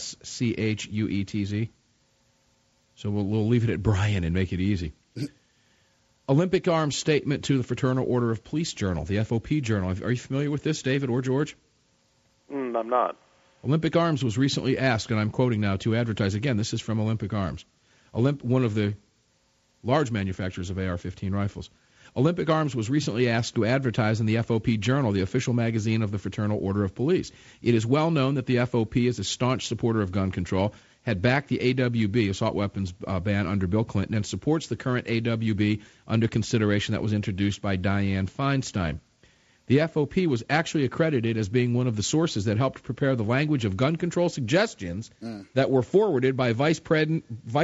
Speaker 1: Schuetz. So we'll leave it at Brian and make it easy. Olympic Arms statement to the Fraternal Order of Police Journal, the FOP Journal. Are you familiar with this, David or George?
Speaker 5: I'm not.
Speaker 1: Olympic Arms was recently asked, and I'm quoting now, to advertise. Again, this is from Olympic Arms, one of the large manufacturers of AR-15 rifles. Olympic Arms was recently asked to advertise in the FOP Journal, the official magazine of the Fraternal Order of Police. It is well known that the FOP is a staunch supporter of gun control, had backed the AWB, assault weapons ban, under Bill Clinton, and supports the current AWB under consideration that was introduced by Dianne Feinstein. The FOP was actually accredited as being one of the sources that helped prepare the language of gun control suggestions that were forwarded by Vice President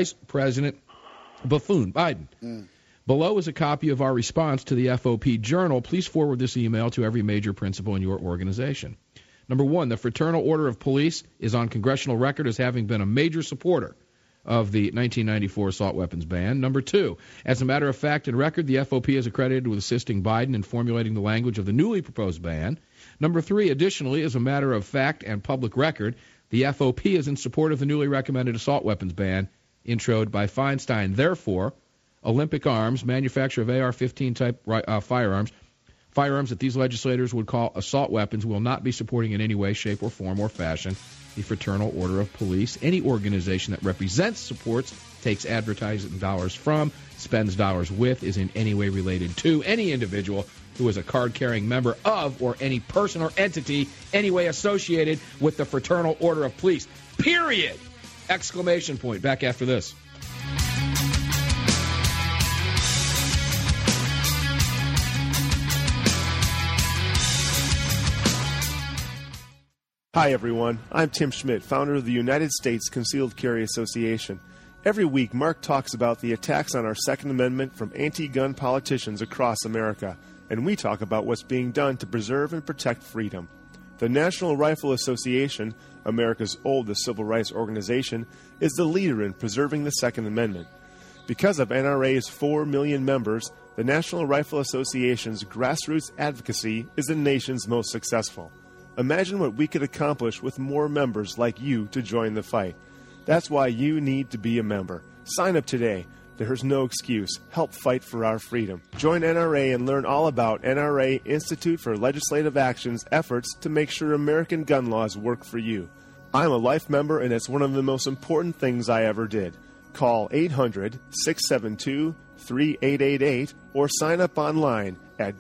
Speaker 1: Biden. Below is a copy of our response to the FOP Journal. Please forward this email to every major principal in your organization. Number one, the Fraternal Order of Police is on congressional record as having been a major supporter of the 1994 assault weapons ban. Number two, as a matter of fact and record, the FOP is accredited with assisting Biden in formulating the language of the newly proposed ban. Number three, additionally, as a matter of fact and public record, the FOP is in support of the newly recommended assault weapons ban introed by Feinstein. Therefore, Olympic Arms, manufacturer of AR-15 type firearms that these legislators would call assault weapons, will not be supporting in any way, shape, or form or fashion the Fraternal Order of Police. Any organization that represents, supports, takes advertising dollars from, spends dollars with, is in any way related to any individual who is a card-carrying member of, or any person or entity any way associated with the Fraternal Order of Police. Period! Exclamation point. Back after this.
Speaker 16: Hi, everyone. I'm Tim Schmidt, founder of the United States Concealed Carry Association. Every week, Mark talks about the attacks on our Second Amendment from anti-gun politicians across America, and we talk about what's being done to preserve and protect freedom. The National Rifle Association, America's oldest civil rights organization, is the leader in preserving the Second Amendment. Because of NRA's 4 million members, the National Rifle Association's grassroots advocacy is the nation's most successful. Imagine what we could accomplish with more members like you to join the fight. That's why you need to be a member. Sign up today. There's no excuse. Help fight for our freedom. Join NRA and learn all about NRA Institute for Legislative Action's efforts to make sure American gun laws work for you. I'm a life member, and it's one of the most important things I ever did. Call 800-672-3888 or sign up online at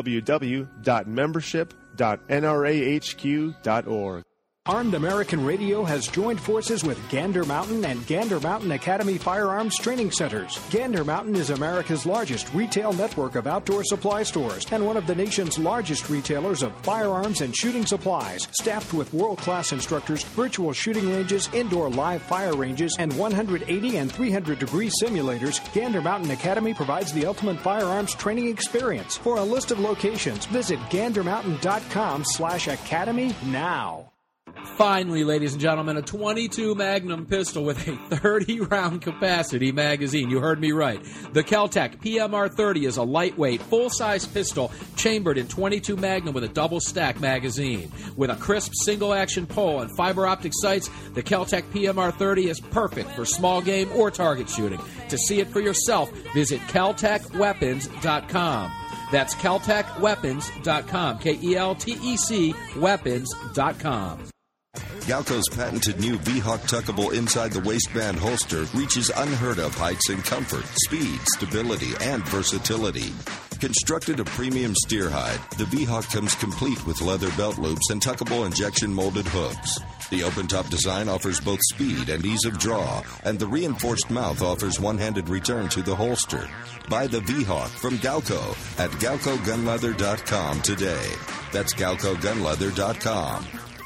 Speaker 16: www.membership.nrahq.org.
Speaker 6: Armed American Radio has joined forces with Gander Mountain and Gander Mountain Academy Firearms Training Centers. Gander Mountain is America's largest retail network of outdoor supply stores and one of the nation's largest retailers of firearms and shooting supplies. Staffed with world-class instructors, virtual shooting ranges, indoor live fire ranges, and 180 and 300-degree simulators, Gander Mountain Academy provides the ultimate firearms training experience. For a list of locations, visit gandermountain.com/academy now.
Speaker 10: Finally, ladies and gentlemen, a .22 Magnum pistol with a 30-round capacity magazine. You heard me right. The Kel-Tec PMR-30 is a lightweight, full-size pistol chambered in .22 Magnum with a double-stack magazine. With a crisp single-action pole and fiber optic sights, the Kel-Tec PMR-30 is perfect for small game or target shooting. To see it for yourself, visit KelTecWeapons.com. That's KelTecWeapons.com. KELTEC Weapons.com.
Speaker 9: Galco's patented new V-Hawk tuckable inside the waistband holster reaches unheard of heights in comfort, speed, stability, and versatility. Constructed of premium steer hide, the V-Hawk comes complete with leather belt loops and tuckable injection molded hooks. The open-top design offers both speed and ease of draw, and the reinforced mouth offers one-handed return to the holster. Buy the V-Hawk from Galco at GalcoGunleather.com today. That's GalcoGunleather.com.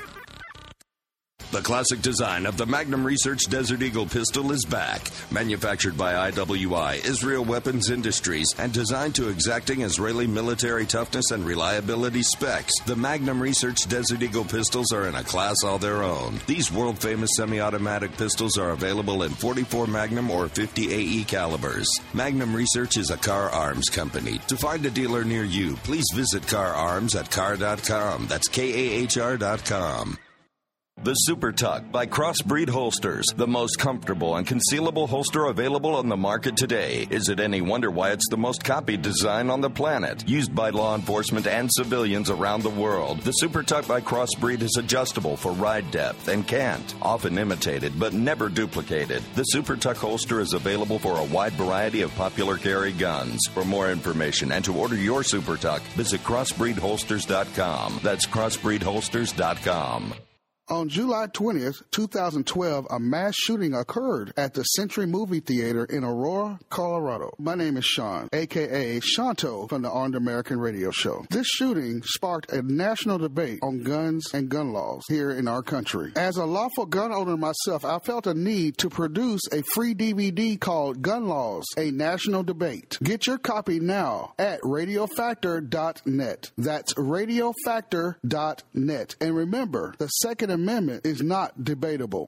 Speaker 9: The classic design of the Magnum Research Desert Eagle pistol is back. Manufactured by IWI, Israel Weapons Industries, and designed to exacting Israeli military toughness and reliability specs, the Magnum Research Desert Eagle pistols are in a class all their own. These world-famous semi-automatic pistols are available in 44 Magnum or 50 AE calibers. Magnum Research is a Car Arms company. To find a dealer near you, please visit Car Arms at car.com. That's KAHR.com. The Super Tuck by Crossbreed Holsters, the most comfortable and concealable holster available on the market today. Is it any wonder why it's the most copied design on the planet? Used by law enforcement and civilians around the world, the Super Tuck by Crossbreed is adjustable for ride depth and cant, often imitated but never duplicated. The Super Tuck holster is available for a wide variety of popular carry guns. For more information and to order your Super Tuck, visit crossbreedholsters.com. That's crossbreedholsters.com.
Speaker 3: On July 20th, 2012, a mass shooting occurred at the Century Movie Theater in Aurora, Colorado. My name is Sean, a.k.a. Shanto from the Armed American Radio Show. This shooting sparked a national debate on guns and gun laws here in our country. As a lawful gun owner myself, I felt a need to produce a free DVD called Gun Laws, a National Debate. Get your copy now at radiofactor.net. That's radiofactor.net. And remember, the Second Amendment is not debatable.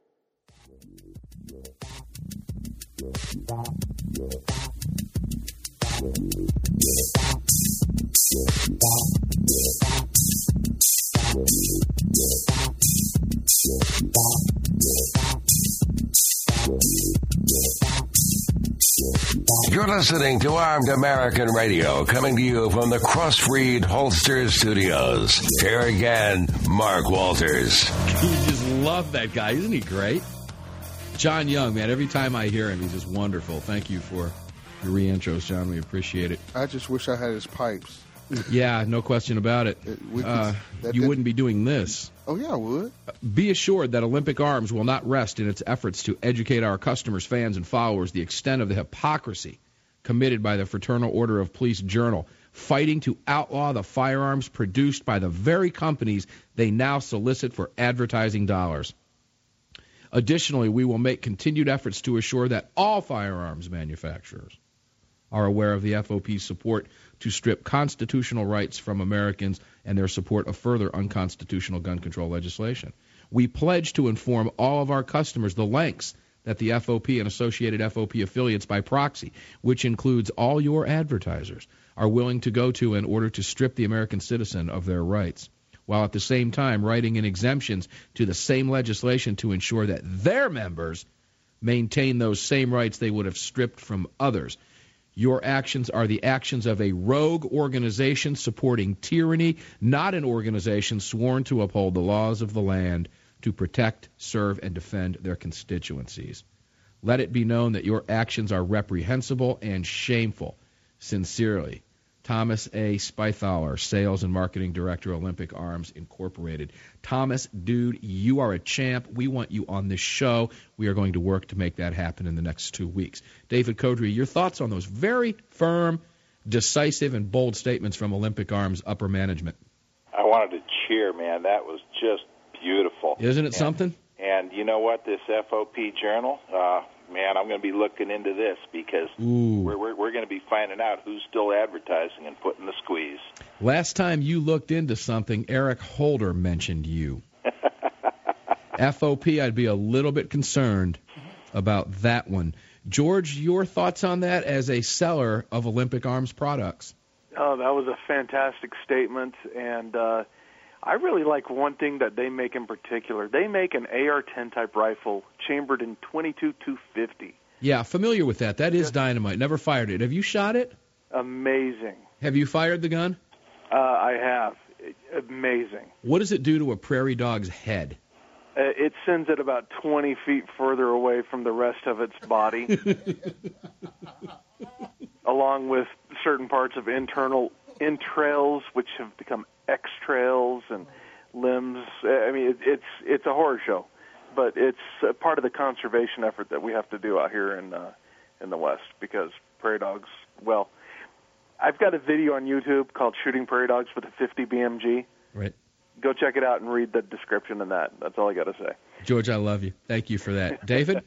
Speaker 2: You're listening to Armed American Radio, coming to you from the Crossbreed Holsters Studios. Here again, Mark Walters.
Speaker 1: You just love that guy. Isn't he great? John Young, man, every time I hear him, he's just wonderful. Thank you for your re-intros, John. We appreciate it.
Speaker 3: I just wish I had his pipes.
Speaker 1: Yeah, no question about it. You wouldn't be doing this.
Speaker 3: Oh, yeah, I would.
Speaker 1: Be assured that Olympic Arms will not rest in its efforts to educate our customers, fans, and followers the extent of the hypocrisy committed by the Fraternal Order of Police Journal, fighting to outlaw the firearms produced by the very companies they now solicit for advertising dollars. Additionally, we will make continued efforts to assure that all firearms manufacturers are aware of the FOP's support to strip constitutional rights from Americans and their support of further unconstitutional gun control legislation. We pledge to inform all of our customers the lengths that the FOP and associated FOP affiliates by proxy, which includes all your advertisers, are willing to go to in order to strip the American citizen of their rights, while at the same time writing in exemptions to the same legislation to ensure that their members maintain those same rights they would have stripped from others. Your actions are the actions of a rogue organization supporting tyranny, not an organization sworn to uphold the laws of the land, to protect, serve, and defend their constituencies. Let it be known that your actions are reprehensible and shameful. Sincerely, Thomas A. Spithaler, Sales and Marketing Director, Olympic Arms Incorporated. Thomas, dude, you are a champ. We want you on this show. We are going to work to make that happen in the next 2 weeks. David Codry, your thoughts on those very firm, decisive, and bold statements from Olympic Arms upper management?
Speaker 4: I wanted to cheer, man. That was just beautiful.
Speaker 1: Isn't it something?
Speaker 4: And you know what? This FOP Journal, man, I'm going to be looking into this because we're going to be finding out who's still advertising and putting the squeeze.
Speaker 1: Last time you looked into something, Eric Holder mentioned you. FOP, I'd be a little bit concerned about that one. George, your thoughts on that as a seller of Olympic Arms products?
Speaker 5: Oh, that was a fantastic statement, and I really like one thing that they make in particular. They make an AR-10 type rifle chambered in .22-250.
Speaker 1: Yeah, familiar with that. That is dynamite. Never fired it. Have you shot it?
Speaker 5: Amazing.
Speaker 1: Have you fired the gun?
Speaker 5: I have. Amazing.
Speaker 1: What does it do to a prairie dog's head?
Speaker 5: It sends it about 20 feet further away from the rest of its body, along with certain parts of internal entrails, which have become extrails and limbs. I mean, it's a horror show, but it's a part of the conservation effort that we have to do out here in the West, because prairie dogs, well, I've got a video on YouTube called Shooting Prairie Dogs with a 50 BMG.
Speaker 1: Right.
Speaker 5: Go check it out and read the description in that. That's all I got to say.
Speaker 1: George, I love you. Thank you for that. David?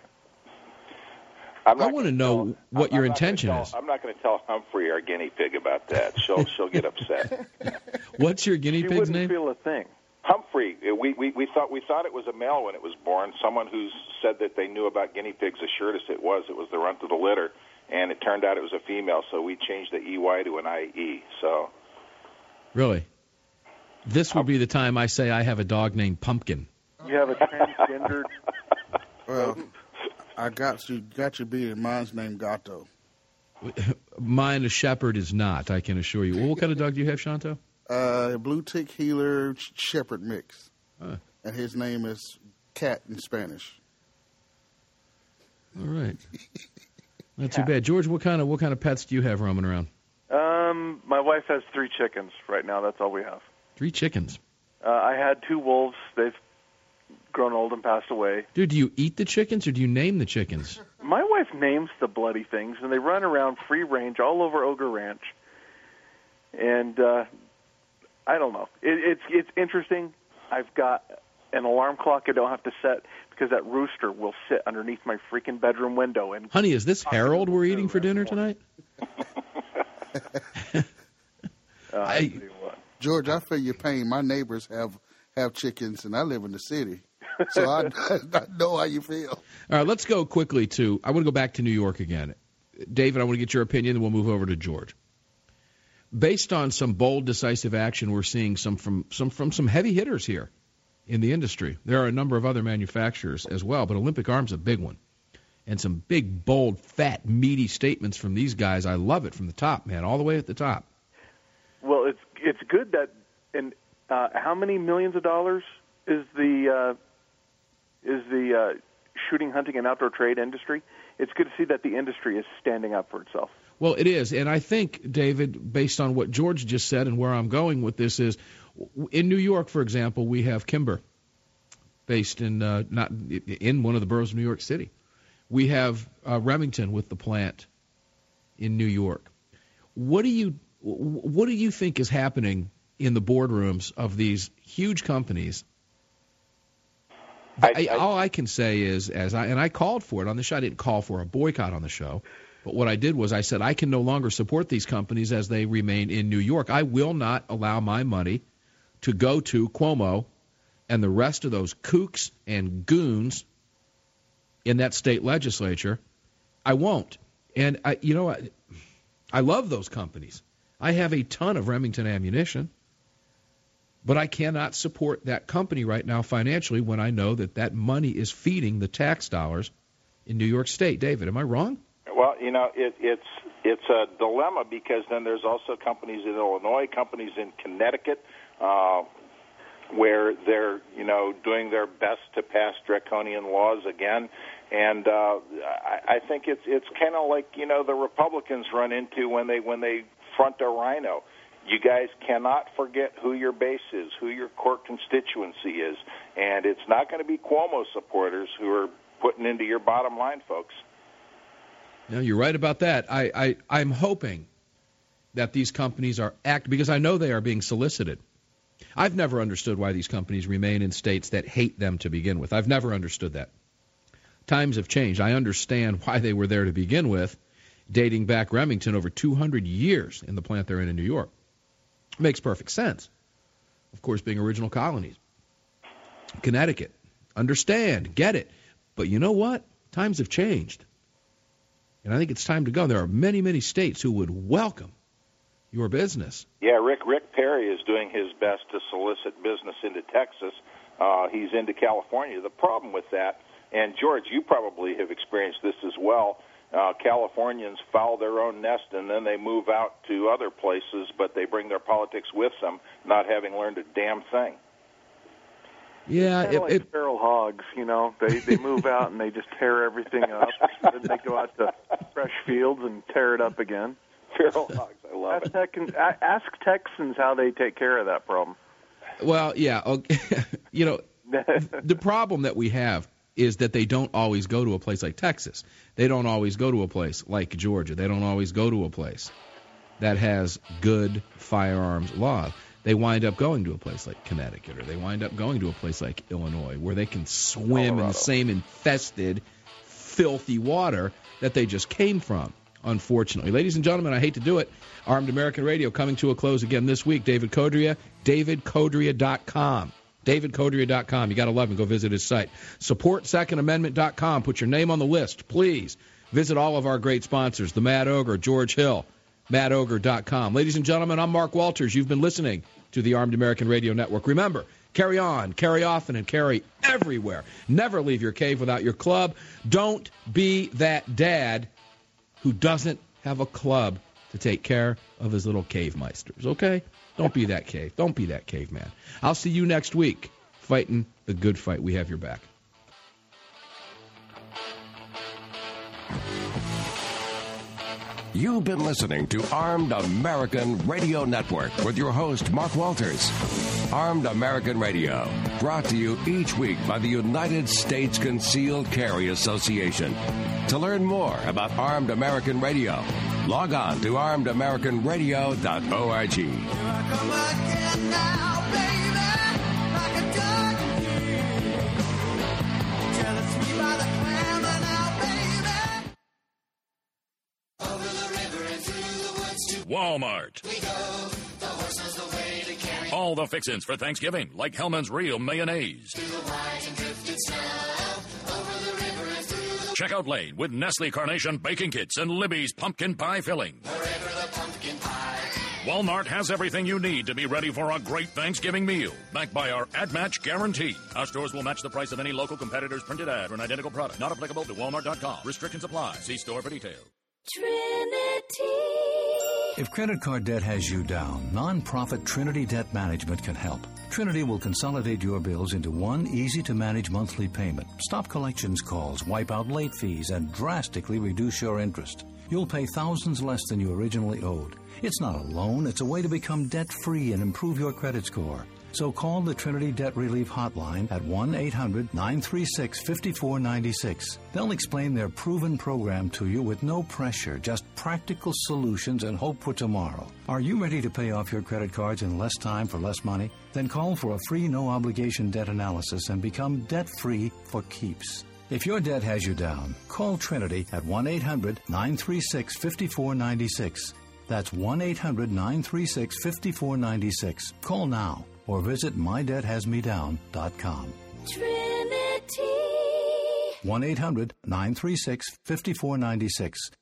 Speaker 1: I want to know what your intention is.
Speaker 4: I'm not going to tell Humphrey, our guinea pig, about that. She'll get upset.
Speaker 1: What's your guinea pig's name?
Speaker 5: She wouldn't feel a thing.
Speaker 4: Humphrey. We thought it was a male when it was born. Someone who said that they knew about guinea pigs assured us it was the runt of the litter, and it turned out it was a female. So we changed the EY to an IE. So.
Speaker 1: Really? This would be the time I say I have a dog named Pumpkin.
Speaker 5: You have a transgendered.
Speaker 3: Well, I got you beat. Mine's named Gato.
Speaker 1: Mine, a shepherd, is not, I can assure you. Well, what kind of dog do you have, Shanto?
Speaker 3: Blue Tick Heeler Shepherd mix. And his name is Cat in Spanish.
Speaker 1: All right. Not too bad. George, what kind of pets do you have roaming around?
Speaker 5: My wife has 3 chickens right now. That's all we have.
Speaker 1: 3 chickens?
Speaker 5: I had 2 wolves. They've grown old and passed away.
Speaker 1: Dude, do you eat the chickens or do you name the chickens?
Speaker 5: My wife names the bloody things, and they run around free range all over Ogre Ranch. And I don't know. It's interesting. I've got an alarm clock I don't have to set because that rooster will sit underneath my freaking bedroom window. And
Speaker 1: honey, is this Harold we're eating for dinner tonight?
Speaker 3: George, I feel your pain. My neighbors have chickens, and I live in the city. So I know how you feel.
Speaker 1: All right, let's go quickly I want to go back to New York again. David, I want to get your opinion, then we'll move over to George. Based on some bold, decisive action, we're seeing from some heavy hitters here in the industry. There are a number of other manufacturers as well, but Olympic Arms is a big one. And some big, bold, fat, meaty statements from these guys. I love it from the top, man, all the way at the top.
Speaker 5: Well, it's good that, and how many millions of dollars is the shooting, hunting, and outdoor trade industry? It's good to see that the industry is standing up for itself.
Speaker 1: Well, it is, and I think, David, based on what George just said and where I'm going with this is, in New York, for example, we have Kimber, based in not in one of the boroughs of New York City. We have Remington with the plant in New York. What do you think is happening in the boardrooms of these huge companies? All I can say is, I called for it on the show. I didn't call for a boycott on the show, But what I did was I said I can no longer support these companies as they remain in New York. I will not allow my money to go to Cuomo and the rest of those kooks and goons in that state legislature. I won't. And, I love those companies. I have a ton of Remington ammunition, but I cannot support that company right now financially when I know that that money is feeding the tax dollars in New York State. David, am I wrong?
Speaker 4: Well, it's a dilemma because then there's also companies in Illinois, companies in Connecticut, where they're doing their best to pass draconian laws again, and I think it's kind of like the Republicans run into when they front a rhino. You guys cannot forget who your base is, who your core constituency is, and it's not going to be Cuomo supporters who are putting into your bottom line, folks.
Speaker 1: No, you're right about that. I'm hoping that these companies are because I know they are being solicited. I've never understood why these companies remain in states that hate them to begin with. I've never understood that. Times have changed. I understand why they were there to begin with, dating back Remington over 200 years in the plant they're in New York. Makes perfect sense. Of course, being original colonies. Connecticut. Understand. Get it. But you know what? Times have changed. And I think it's time to go. There are many, many states who would welcome your business.
Speaker 4: Yeah, Rick Perry is doing his best to solicit business into Texas. He's into California. The problem with that, and George, you probably have experienced this as well, Californians foul their own nest and then they move out to other places, but they bring their politics with them, not having learned a damn thing.
Speaker 5: Yeah, it's like feral hogs, They move out and they just tear everything up. Then they go out to fresh fields and tear it up again.
Speaker 4: Feral hogs, I love it.
Speaker 5: Ask Texans how they take care of that problem.
Speaker 1: Well, yeah, okay. The problem that we have is that they don't always go to a place like Texas. They don't always go to a place like Georgia. They don't always go to a place that has good firearms law. They wind up going to a place like Connecticut, or they wind up going to a place like Illinois, where they can swim in the same infested, filthy water that they just came from, unfortunately. Ladies and gentlemen, I hate to do it. Armed American Radio coming to a close again this week. David Codrea, davidcodrea.com. davidcodrea.com. You got to love him. Go visit his site. SupportSecondAmendment.com. Put your name on the list, please. Visit all of our great sponsors, the Mad Ogre, George Hill, MadOgre.com. Ladies and gentlemen, I'm Mark Walters. You've been listening to the Armed American Radio Network. Remember, carry on, carry often, and carry everywhere. Never leave your cave without your club. Don't be that dad who doesn't have a club to take care of his little cave meisters, okay? Don't be that cave. Don't be that caveman. I'll see you next week fighting the good fight. We have your back.
Speaker 2: You've been listening to Armed American Radio Network with your host, Mark Walters. Armed American Radio, brought to you each week by the United States Concealed Carry Association. To learn more about Armed American Radio, log on to armedamericanradio.org.
Speaker 17: Walmart. All the fixins for Thanksgiving, like Hellman's Real Mayonnaise. Checkout lane with Nestle Carnation Baking Kits and Libby's Pumpkin Pie Filling. Walmart has everything you need to be ready for a great Thanksgiving meal, backed by our ad match guarantee. Our stores will match the price of any local competitor's printed ad or an identical product. Not applicable to Walmart.com. Restrictions apply. See store for details.
Speaker 18: Trinity. If credit card debt has you down, nonprofit Trinity Debt Management can help. Trinity will consolidate your bills into one easy-to-manage monthly payment, stop collections calls, wipe out late fees, and drastically reduce your interest. You'll pay thousands less than you originally owed. It's not a loan, it's a way to become debt-free and improve your credit score. So call the Trinity Debt Relief Hotline at 1-800-936-5496. They'll explain their proven program to you with no pressure, just practical solutions and hope for tomorrow. Are you ready to pay off your credit cards in less time for less money? Then call for a free no-obligation debt analysis and become debt-free for keeps. If your debt has you down, call Trinity at 1-800-936-5496. That's 1-800-936-5496. Call now or visit mydebthasmedown.com.
Speaker 19: Trinity.
Speaker 18: 1-800-936-5496.